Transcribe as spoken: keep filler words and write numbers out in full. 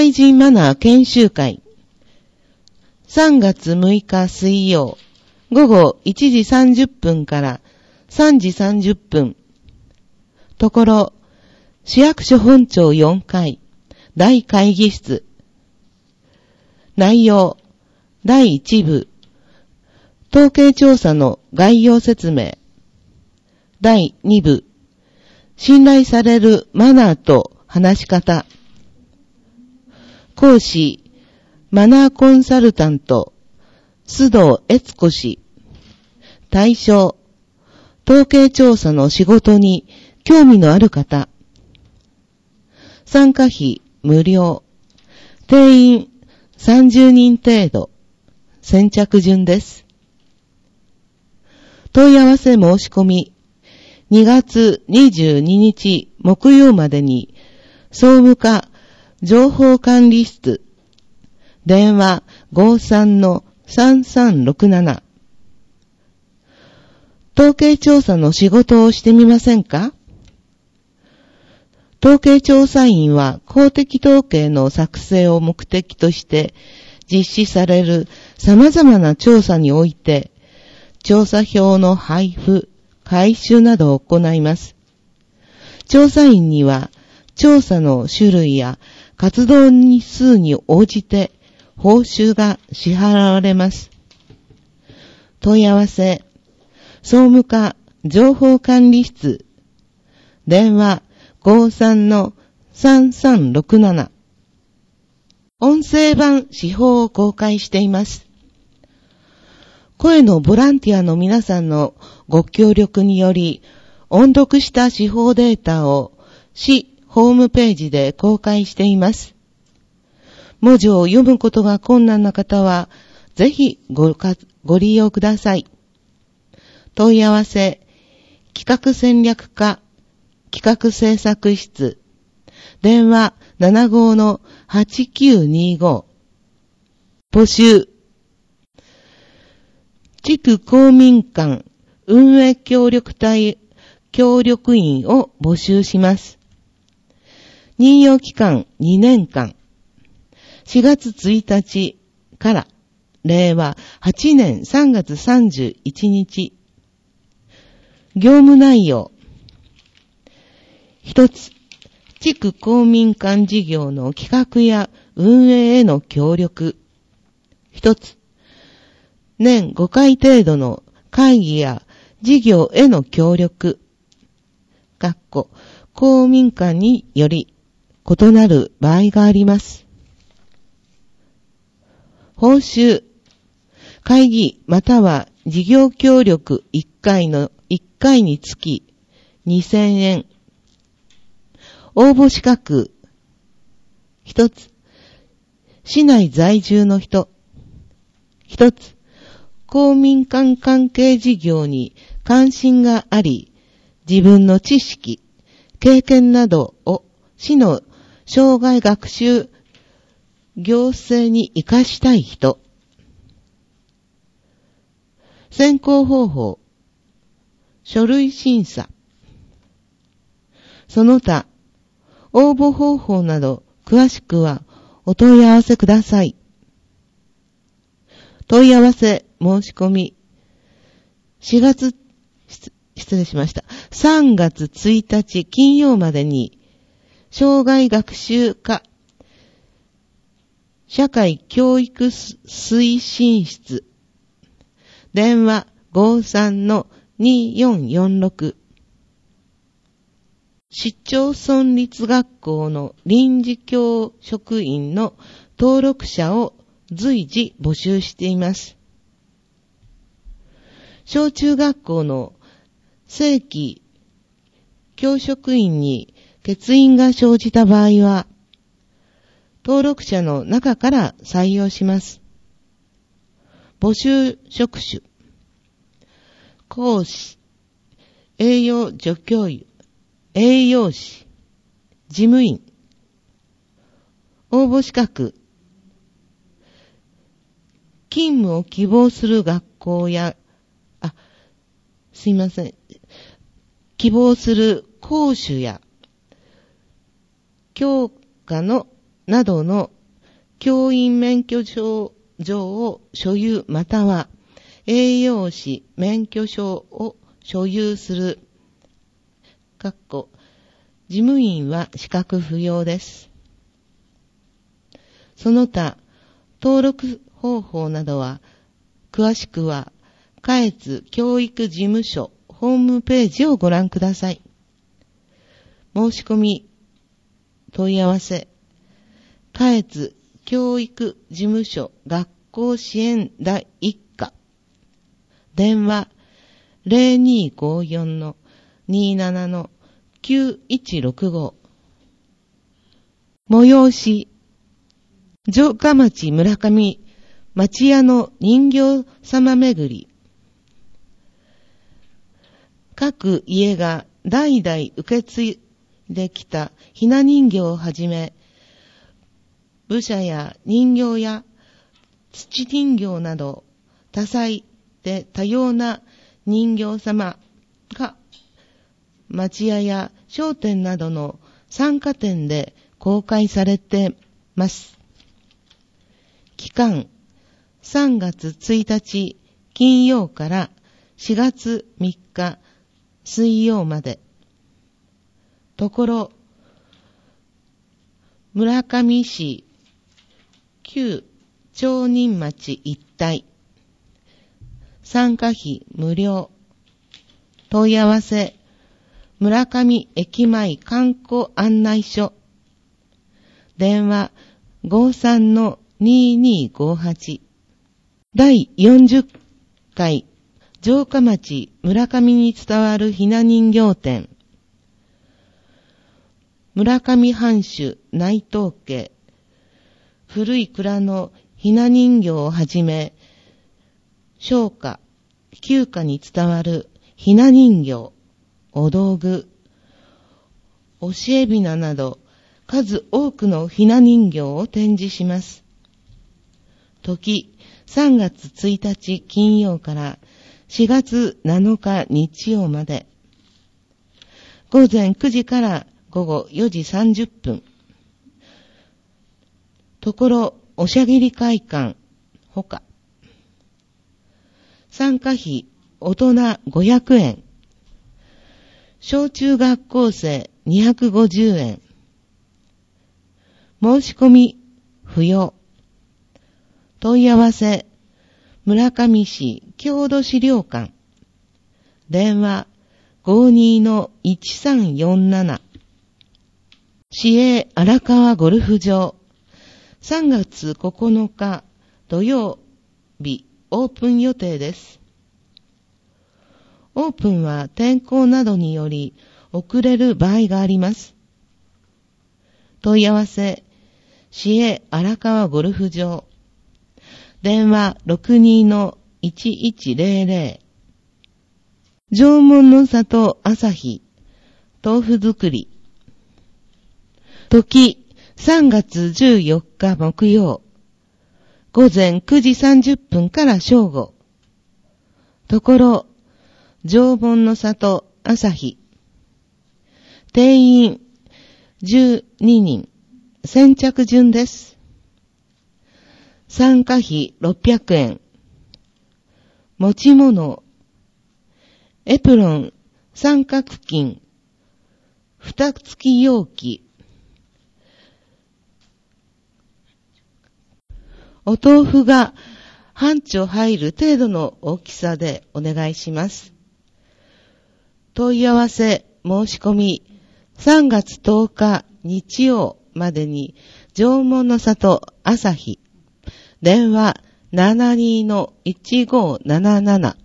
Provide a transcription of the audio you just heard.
対人マナー研修会。さんがつむいか水曜、午後いちじさんじゅっぷんからさんじさんじゅっぷん。ところ、市役所本庁よんかい、大会議室。内容、だいいちぶ、統計調査の概要説明。だいにぶ、信頼されるマナーと話し方。講師、マナーコンサルタント、須藤悦子氏。対象、統計調査の仕事に興味のある方。参加費無料。定員さんじゅうにん程度。先着順です。問い合わせ申し込み。にがつにじゅうににち木曜までに、総務課情報管理室。電話 ごさんのさんさんろくなな。統計調査の仕事をしてみませんか？統計調査員は公的統計の作成を目的として実施される様々な調査において、調査票の配布、回収などを行います。調査員には、調査の種類や活動日数に応じて報酬が支払われます。問い合わせ、総務課情報管理室、電話 ごさんのさんさんろくなな。音声版手法を公開しています。声のボランティアの皆さんのご協力により、音読した手法データを市ホームページで公開しています。文字を読むことが困難な方は、ぜひ ご, ご利用ください。問い合わせ、企画戦略課、企画制作室、電話 ななごのはちきゅうにご。募集。地区公民館運営協力隊協力員を募集します。任用期間にねんかん。しがつついたちかられいわはちねんさんがつさんじゅういちにち。業務内容。一つ、地区公民館事業の企画や運営への協力。一つ、年ごかい程度の会議や事業への協力。かっこ公民館により異なる場合があります。報酬。会議または事業協力いっかいのいっかいにつきにせんえん。応募資格。一つ。市内在住の人。一つ。公民館関係事業に関心があり、自分の知識、経験などを市の生涯学習行政に活かしたい人。選考方法。書類審査。その他、応募方法など詳しくはお問い合わせください。問い合わせ申し込み。しがつ、失礼しました。さんがつついたち金曜までに、生涯学習課、社会教育推進室、電話 ごさんのによんよんろく。市町村立学校の臨時教職員の登録者を随時募集しています。小中学校の正規教職員に欠員が生じた場合は、登録者の中から採用します。募集職種。講師、栄養助教諭、栄養士、事務員。応募資格。勤務を希望する学校や、あ、すいません。希望する講師や、教科の、などの教員免許証を所有または栄養士免許証を所有する。かっこ事務員は資格不要です。その他、登録方法などは、詳しくは、下越教育事務所ホームページをご覧ください。申し込み、問い合わせ、下越教育事務所学校支援第一課、電話 ゼロにーごーよん の にーなな の きゅういちろくご。催し、城下町村上町屋の人形様巡り。各家が代々受け継いできたひな人形をはじめ、武者や人形や土人形など多彩で多様な人形様が町屋や商店などの参加店で公開されてます。期間さんがつついたち金曜からしがつみっか水曜まで。ところ村上市旧町人町一帯。参加費無料。問い合わせ村上駅前観光案内所。電話 ごーさんのにーにーごーはち。第よんじゅっかい城下町村上に伝わるひな人形展。村上藩主内藤家古い蔵のひな人形をはじめ、商家、旧家に伝わるひな人形、お道具、押しえびななど数多くのひな人形を展示します。時、さんがつついたち金曜からしがつなのか日曜まで。午前くじから午後よじさんじゅっぷん。ところ、おしゃぎり会館、ほか。参加費、大人ごひゃくえん。小中学校生にひゃくごじゅうえん。申し込み、不要。問い合わせ、村上市郷土資料館。電話 ごーにーのいちさんよんなな。市営荒川ゴルフ場。さんがつここのか土曜日オープン予定です。オープンは天候などにより遅れる場合があります。問い合わせ、市営荒川ゴルフ場。電話 ろくにーのいちいちぜろぜろ。縄文の里朝日、豆腐作り。時、さんがつじゅうよっか木曜。午前くじさんじゅっぷんから正午。ところ、縄文の里朝日。定員じゅうににん。先着順です。参加費ろっぴゃくえん。持ち物、エプロン、三角巾、蓋付き容器、お豆腐が半丁入る程度の大きさでお願いします。問い合わせ、申し込み、さんがつとおか日曜までに縄文の里朝日。電話 ななにーのいちごーなななな。